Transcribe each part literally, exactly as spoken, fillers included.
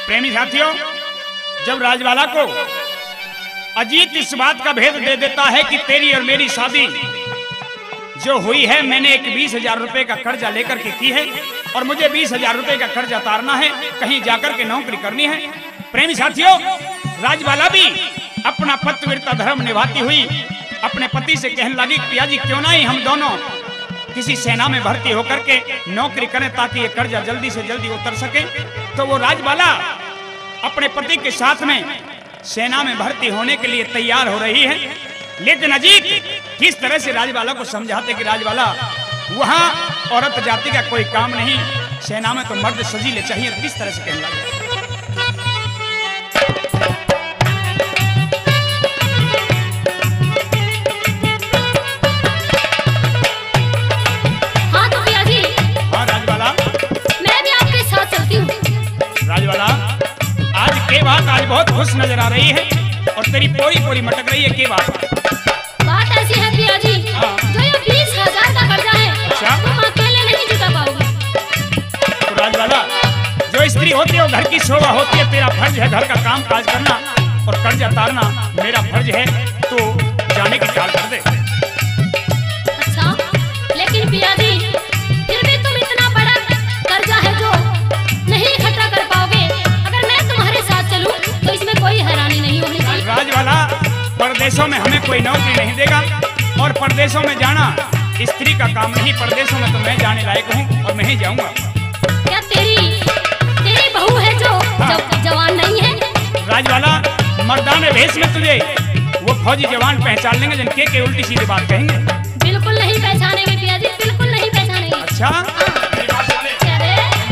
प्रेमी साथियों, जब राजवाला को अजीत इस बात का भेद दे देता है कि तेरी और मेरी शादी जो हुई है, मैंने एक बीस हजार रुपए का कर्जा लेकर के की है और मुझे बीस हजार रुपए का कर्जा उतारना है, कहीं जाकर के नौकरी करनी है। प्रेमी साथियों, राजवाला भी अपना पतिव्रता धर्म निभाती हुई अपने पति से कहने लगी, पिया जी क्यों ना ही हम दोनों किसी सेना में भर्ती होकर के नौकरी करें ताकि ये कर्जा जल्दी से जल्दी उतर सके। तो वो राजवाला अपने पति के साथ में सेना में भर्ती होने के लिए तैयार हो रही है। लेकिन अजीत किस तरह से राजवाला को समझाते कि राजवाला वहां औरत जाति का कोई काम नहीं, सेना में तो मर्द सजीले चाहिए। किस तरह से कहने लगे। हाँ तो भैया जी, हाँ राजवाला, मैं भी आपके साथ चलती हूँ। राजवाला आज के बात आज बहुत खुश नजर आ रही है और तेरी पोरी पोरी मटक रही है। के बात बात ऐसी है भैया जी, हाँ। जो ये बीस हजार का कर्जा है, अच्छा। तुम अकेले नहीं चुका पाओगे। तो राजवाला, जो स्त्री होती है वो घर की शोभा होती है, तेरा फर्ज है घर का काम काज करना और कर्जा उतारना मेरा फर्ज है, तो जाने की चाल कर दे। अच्छा, लेकिन भैया जी फिर भी तुम इतना बड़ा कर्जा है जो नहीं इकट्ठा कर पाओगे। अगर मैं तुम्हारे साथ चलूं तो इसमें कोई हैरानी नहीं होनी चाहिए। राजवाला, परदेशों में हमें कोई नौकरी नहीं देगा और परदेशों में जाना स्त्री का काम नहीं। परदेशों में तो मैं जाने लायक हूँ और मैं ही जाऊंगा। क्या तेरी तेरी बहू है जो हाँ। जब जवान नहीं है? राजवाला, मर्दाने भेष में तुझे वो फौजी जवान पहचान लेंगे जिनके के उल्टी सीधी बात कहेंगे। बिल्कुल नहीं पहचानेंगे भैया जी, बिल्कुल नहीं पहचानेंगे। अच्छा, मेरी बात सुने। अरे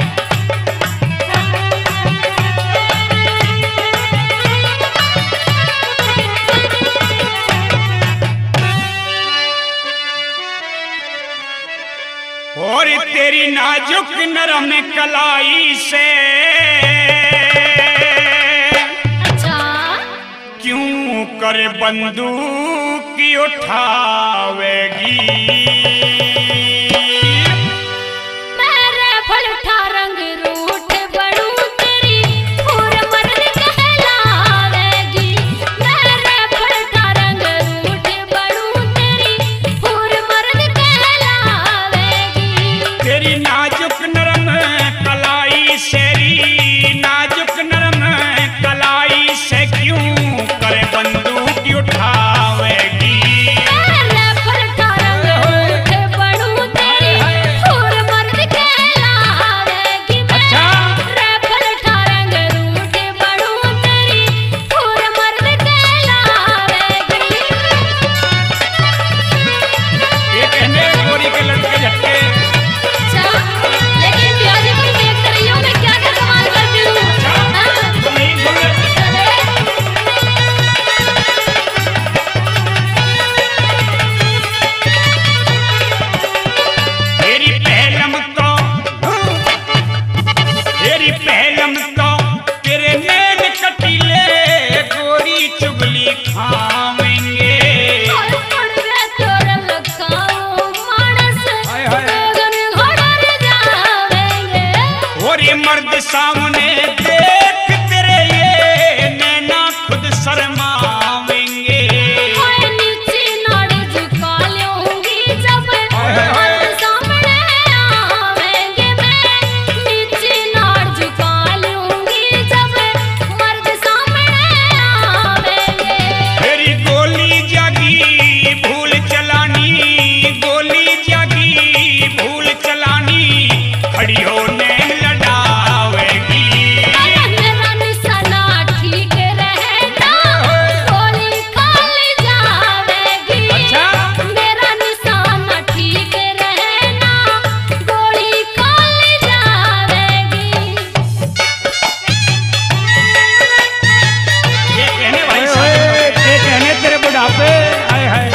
और तेरी नाजुक नरम कलाई से अच्छा, क्यों कर बंदूक उठावेगी। मेरे फलठा रंग रूठ बड़ू तेरी फूर मर्द कहलावेगी। मेरे फलठा रंग रूठ बड़ू तेरी फूर मर्द कहलावेगी। तेरी नाजुक नरम कलाई शेरी, नाजुक नरम कलाई से क्यों कर बंदूक उठावेगी। मेरे फलठा रंग रूठ बड़ू तेरी फूर मर्द कहलावेगी। अच्छा। मेरे फलठा रंग रूठ बड़ू तेरी फूर मर्द कहलावेगी। ये कहने गोरी के लड़के झटके। अच्छा, लेकिन भैया जी तुम देखते रही हो मैं क्या क्या कमाल करती हूँ। हाँ? तुम नहीं सुन रहे। तेरी पहलम तो तेरी पहलम तो तेरे नैन कटीले गोरी चुगली खावेंगे। और पड़वे तोर लखाओ मानस हाय हाय। गगन घोड़र जावेंगे। और ये मर्द सामने देख तेरे ये नैना खुद शर्मावेंगे। हाय नीचे नाड़ झुका लूंगी जब हाय हाय हाय। मर्द सामने आवेंगे। मैं नीचे नाड़ झुका लूंगी जब मर्द सामने आवेंगे। तेरी गोली जागी भूल चलानी, गोली जागी भूल चलानी, खड़ी होने लड़ावेगी। मेरा निशाना ठीक रहना, गोली खाल जावेगी। अच्छा। मेरा निशाना ठीक रहना, गोली खाल जावेगी। ये कहने भाई साहब, ये कहने तेरे बुढ़ापे। हाय हाय,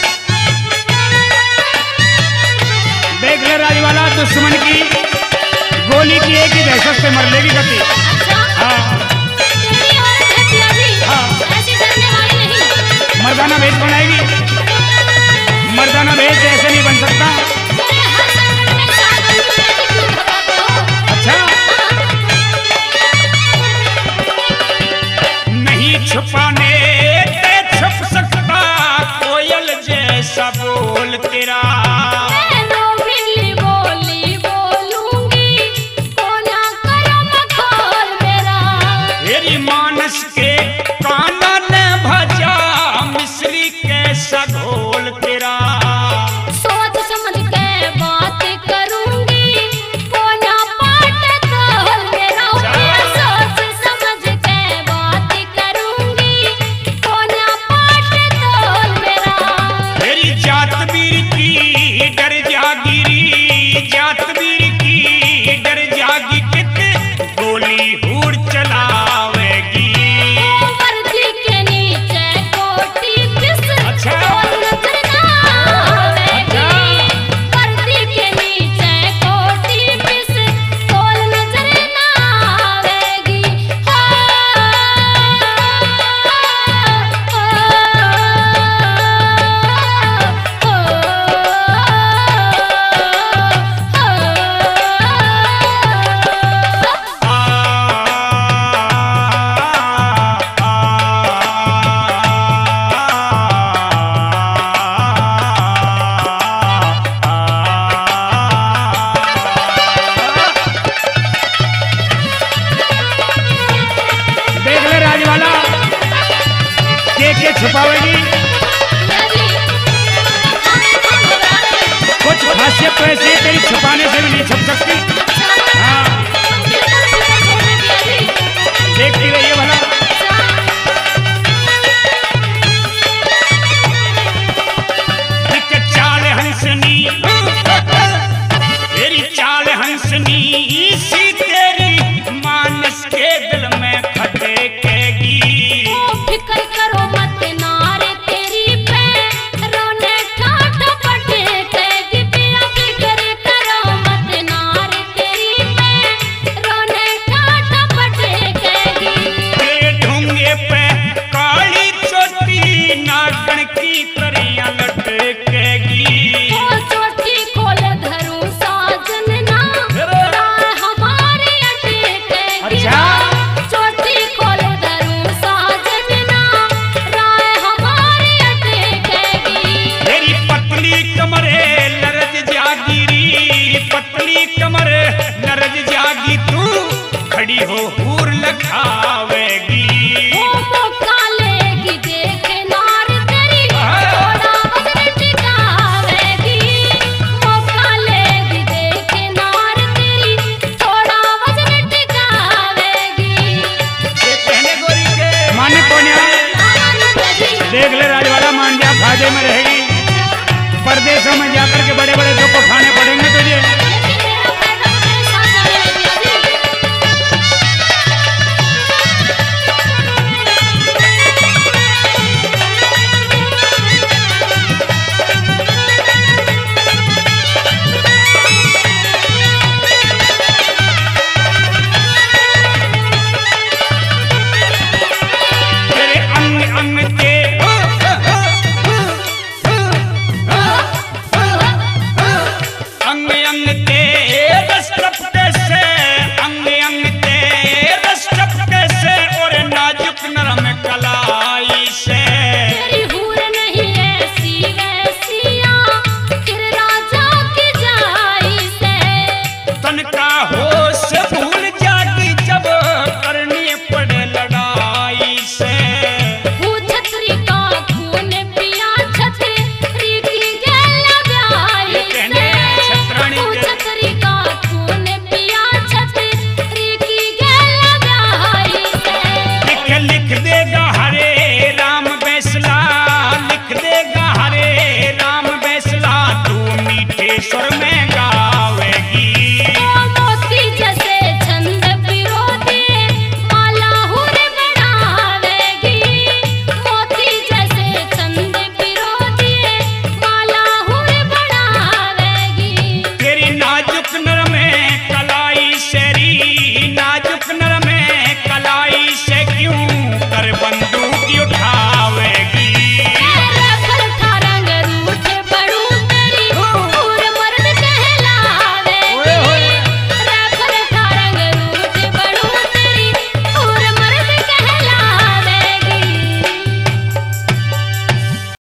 देख ले राजवाला, दुश्मन की गोली की एक ही दहशत से मर लेगी गति। अच्छा, हाँ, तेरी औरत है पिया जी, हाँ। ऐसी डरने वाली नहीं। मर्दाना भेष बनाएगी। मर्दाना भेष ऐसे नहीं बन सकता। तेरे हर संकट में साथ बंधु लेके क्यों घबराते हो? अच्छा, हाँ। छुपावेगी? पियाजी, आप क्यों घबरा रहे हैं? कुछ खासियत तो ऐसी है तेरी छुपाने से भी नहीं छुप सकती। अच्छा, हाँ बिल्कुल फिक्र छोड़िए पियाजी। देखती रहिए भला। एक चाल हंसनी तेरी चाल हंसनी सी तेरी मानस के दिल में खटकेगी। ओ फिक्र करो मत नारे तेरी पे रोने ठाठ पटकेगी पिया फिक्र करो मत नारे तेरी पे रोने ठाठ पटकेगी। तेरे ढूंगे पे काली चोटी नागन की तरियां लटकेगी। ओ चोटी खोल धरू साजन ना राह हमारी अटकेगी। अच्छा। चोटी खोल धरू साजन ना राह हमारी अटकेगी। तेरी पतली कमरे लरज जागिरी पतली कमरे लरज जागी तू खड़ी हो हूर लखावेगी। ओ मौका लेगी देखे नार तेरी थोड़ा वजन टिकावेगी। मौका लेगी देखे नार तेरी थोड़ा वजन टिकावेगी। ये कहने गोरी के माने कौन है? देख ले राजवाला मान जा फायदे में रहेगी। परदेशों में जाकर के बड़े बड़े दुख खाने